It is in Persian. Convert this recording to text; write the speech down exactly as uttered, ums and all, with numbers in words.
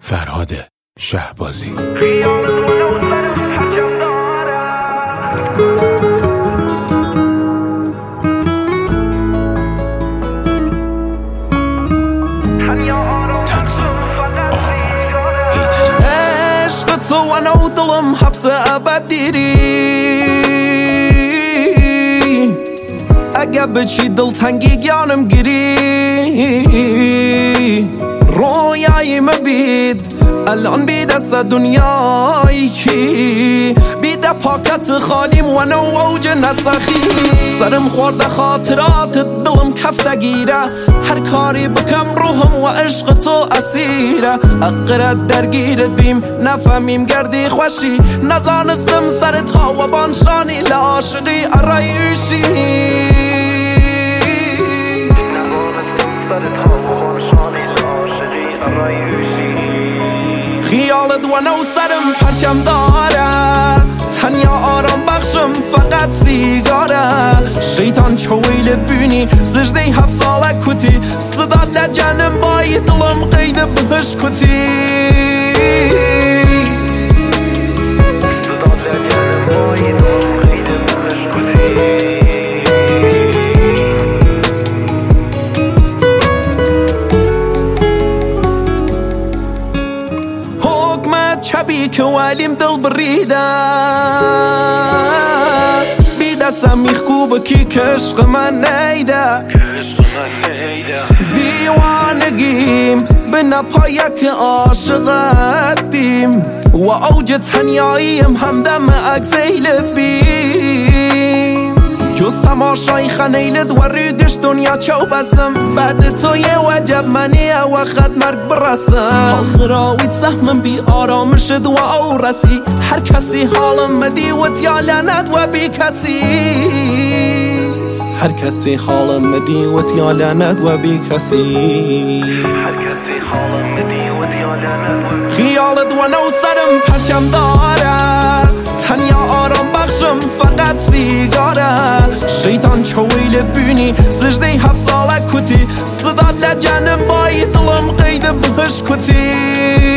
فرهاد شهبازی. عشق تو و نو دلم حبس ابد دیری، اگه بچی دلتنگی گیانم گیری. رویای مبید الان بی دست دنیایی کی، بیده پاکت خالیم و نو اوج نسخی. سرم خورده خاطرات دلم کفته گیره، هر کاری بکم روحم و عشق تو اسیره. اقرد درگیرت بیم نفهمیم گردی خوشی، نزانستم سرت ها و بانشانی لعاشقی ارایشی. خیالت و نو سرم پرچم داره، تنیا آرام بخشم فقط سیگاره. شیطان چویل بینی سجده هفت ساله کتی، صدات لجنم بای دلم قید بهش کتی. صدات لجنم بای دلم قید بهش کتی. چبی که ولیم دل بریده، بی دستم میخکوب کی که عشق من نیده. دیوانگیم به نپایه که عاشقت بیم، و اوج تنیاییم همدم اگزیل بیم. جز تماشای خنیلت و ریگش دنیا چو بسم، بعد تو یه وجب منی وقت مرگ برسم. حال خراویت سهمم بی آرامشت و او رسی، هر کسی حالم مدی و تیالنت و بی کسی. هر کسی حالم مدی و تیالنت و بی کسی. هر کسی حالم مدی و تیالنت و خیالت و نو سرم پرچم داره، تنیا آرام بخشم فقط سیگاره. شیطان چویل بینی سجده هفت ساله کتی، صدات لجنم بای دلم قید بهش کتی.